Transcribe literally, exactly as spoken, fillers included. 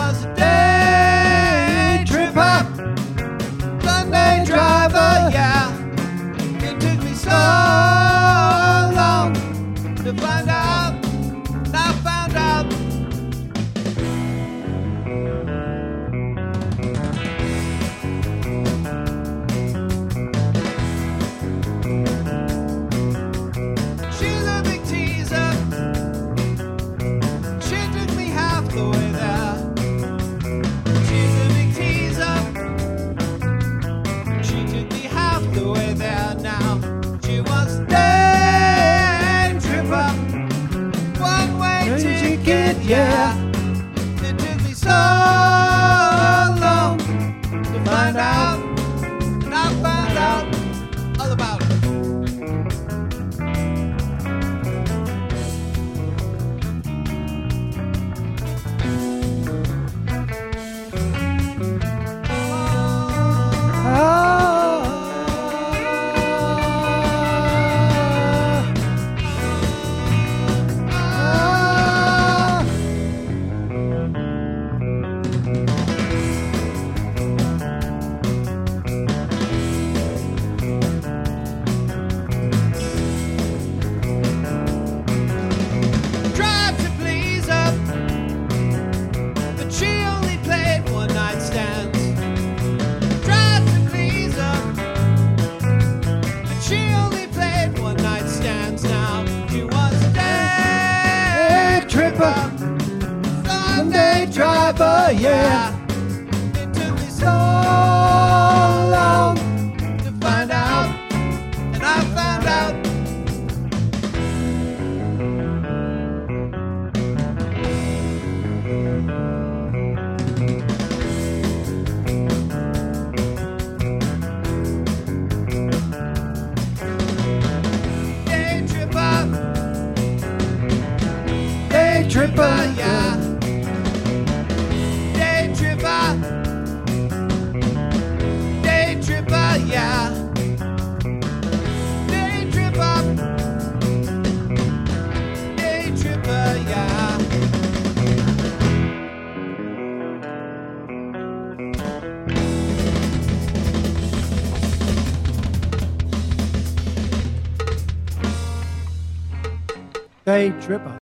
was a day tripper, Sunday driver, yeah. It took me so long to find out, and I found out. She's a big teaser, she took me half the way there. She's a big teaser, she took me half the way there now. She was a day tripper, one way ticket, yeah. It took me so long to find out, and I found out all about it. Tried to please her, but she only played one night stands. Tried to please her, but she only played one night stands now. She was a day tripper, Sunday driver, yeah. It took me so long to find out, and I found out. Day tripper, day tripper, yeah. Day tripper, day tripper, yeah. Day tripper, day tripper, yeah. Day tripper.